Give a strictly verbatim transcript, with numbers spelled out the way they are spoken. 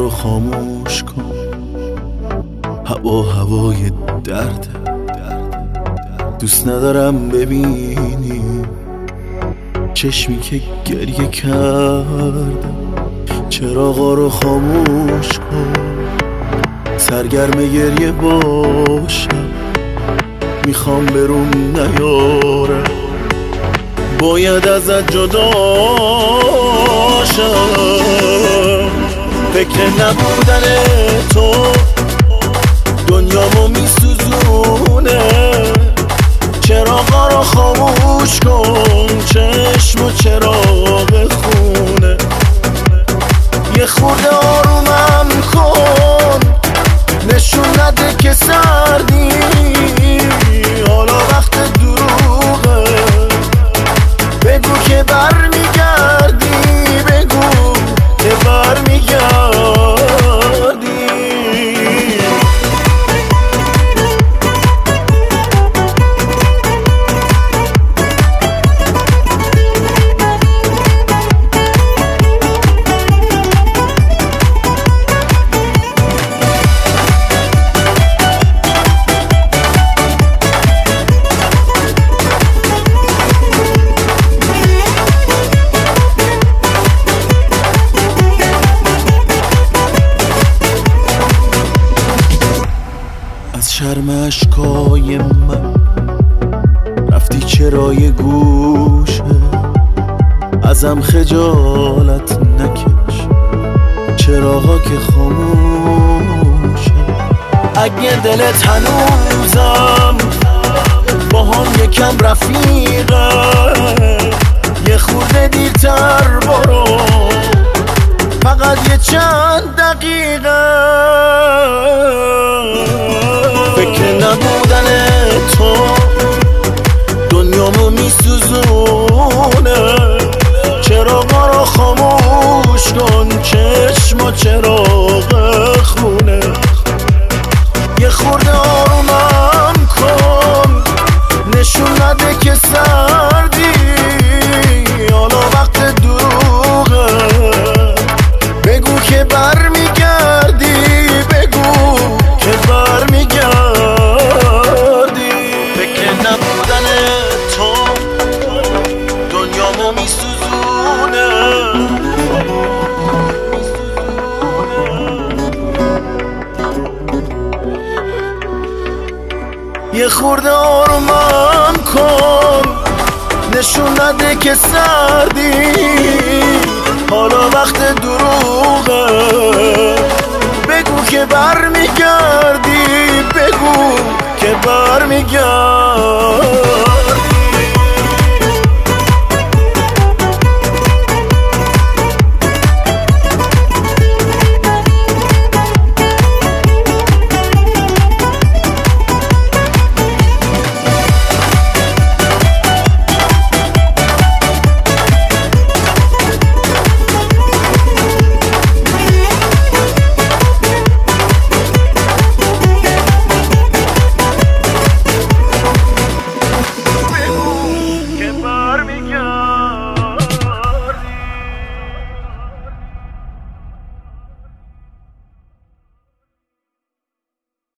رو خاموش کن. هوا هوای درد، دوست ندارم ببینی چشمی که گریه کرده. چراغا رو خاموش کن، سرگرم گریه باشم، میخوام برون نیارم، باید ازت جدا شم. فکر نبودن تو دنیامو میسوزونه. چراغا رو خاموش کن، چشم و چراغ خونه. یه خورده آرومم کن، نشون نده که سردی. حالا وقت دروغه، بگو که برمیگردی، بگو که برمیگردی. از شرم اشکای من رفتی چرای گوشه. ازم خجالت نکش، چراغا که خاموشه. اگه دلت هنوزم با هم یکم رفیقه، یه خورده دیرتر برو، فقط یه چند دقیقه. فکر نبودن تو دنیامو میسوزونه. چراغا رو خاموش کن، چشم و چراغ خونه. یه خورده آرومم کن، نشون نده که سردی. حالا وقت دروغه، بگو که برمیگردی، بگو که برمیگردی. فکر نبودن تو دنیامو میسوزونه. یه خورده آرومم کن، نشون نده که سردی. حالا وقت دروغه،